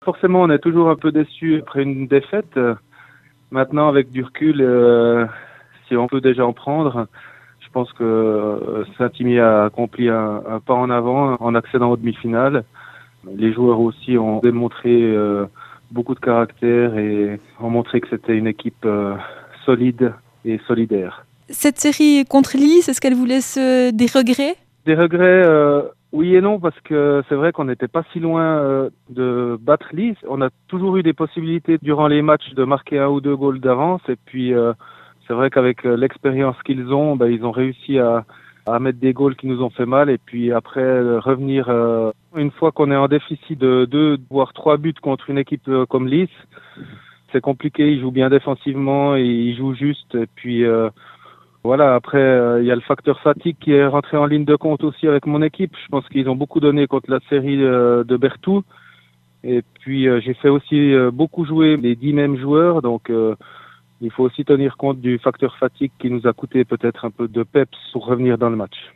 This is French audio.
Forcément, on est toujours un peu déçu après une défaite. Maintenant, avec du recul, si on peut déjà en prendre, je pense que Saint-Imier a accompli un pas en avant en accédant aux demi-finales. Les joueurs aussi ont démontré beaucoup de caractère et ont montré que c'était une équipe solide et solidaire. Cette série contre Lille, est-ce qu'elle vous laisse des regrets? Des regrets, oui et non, parce que c'est vrai qu'on n'était pas si loin de battre Lille. On a toujours eu des possibilités durant les matchs de marquer 1 ou 2 goals d'avance. Et puis, c'est vrai qu'avec l'expérience qu'ils ont, ils ont réussi à mettre des goals qui nous ont fait mal. Et puis après, revenir, une fois qu'on est en déficit de 2 voire 3 buts contre une équipe comme Lille, c'est compliqué. Ils jouent bien défensivement et ils jouent juste. Et puis... voilà, après, il y a le facteur fatigue qui est rentré en ligne de compte aussi avec mon équipe. Je pense qu'ils ont beaucoup donné contre la série de Berthoud. Et puis, j'ai fait aussi beaucoup jouer les 10 mêmes joueurs. Donc, il faut aussi tenir compte du facteur fatigue qui nous a coûté peut-être un peu de peps pour revenir dans le match.